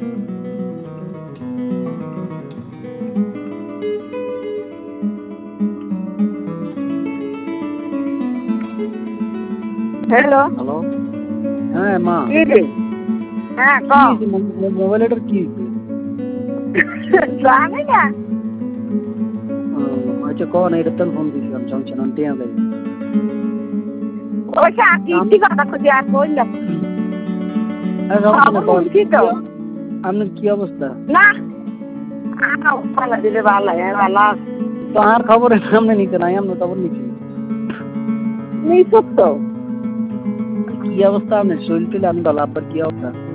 Hello. Hello, হ্যাঁ মা। কি রে? হ্যাঁ ক। মোবাইলটার কি জানি না। আচ্ছা কন এটা তো ফোন দিছিলাম জংশন টিয়া দেয় ওইটা কি কথা খুঁজে আর কই না। আপনার কি অবস্থা? না ভালো দিলে ভালো ভালো তো আর খবরের সামনে নিতে নাই আমরা খবর নিচ্ছি নিশ্চয় তো। কি অবস্থা আপনার শরীর ছিল আমি ভালো আপনার কি অবস্থা?